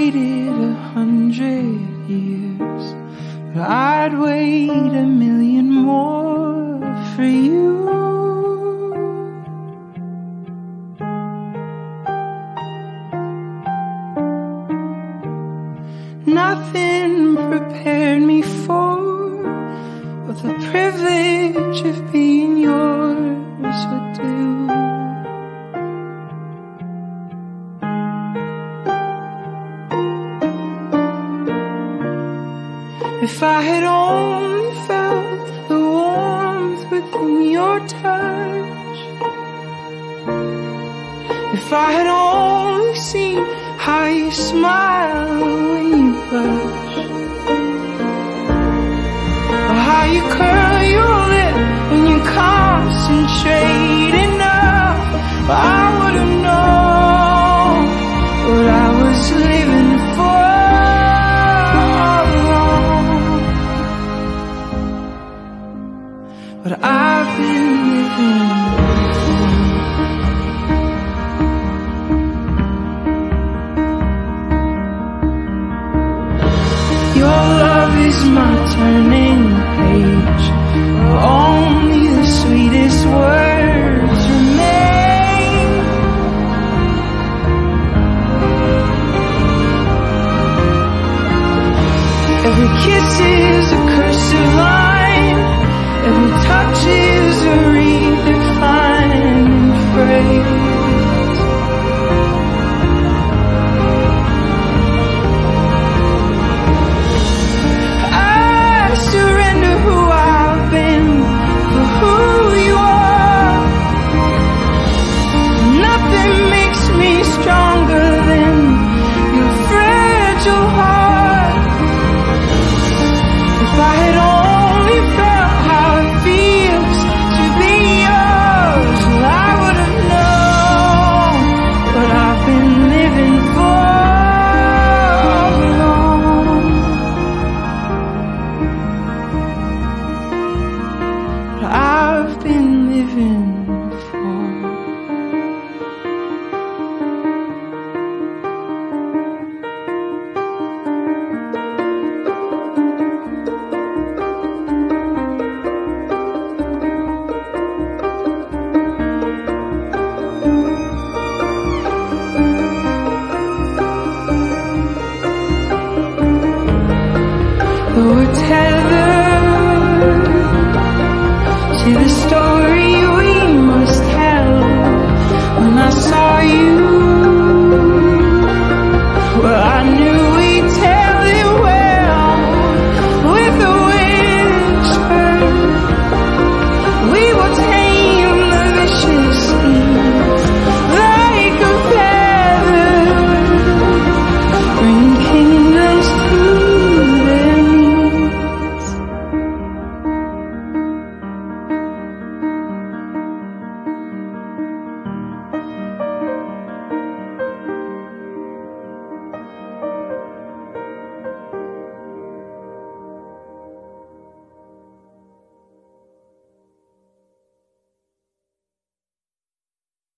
waited 100 years, but I'd wait 1,000,000 more for you. Nothing prepared me for what the privilege of being yours would do. If I had only felt the warmth within your touch, if I had only seen how you smile when you blush, or how you curl your lip when you concentrate enough,